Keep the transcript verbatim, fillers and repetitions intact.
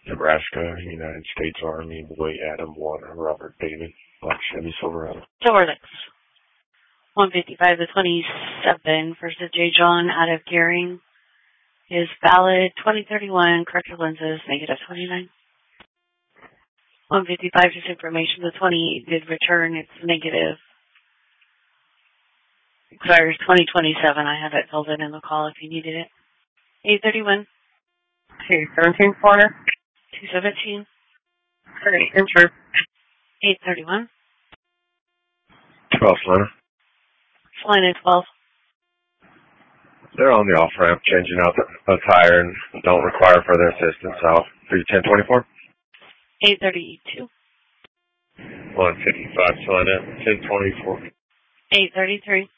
Nebraska, United States Army, boy Adam one, Robert David, Black Chevy Silverado. Silverlex. one fifty-five to twenty-seven, versus J. John out of Gearing is valid. twenty thirty-one, corrected lenses, negative twenty-nine. one fifty-five, just information. The twenty-eight did return, it's negative. Expires twenty twenty-seven. I have it filled in in the call if you needed it. eight thirty-one. two seventeen, Florida. two seventeen. Sorry, enter. eight thirty-one. twelve, Selena. Selena twelve. They're on the off-ramp, changing out the, the tire and don't require further assistance. Out three ten twenty-four. eight thirty-two. one fifty-five, Selena, ten twenty-four. eight thirty-three.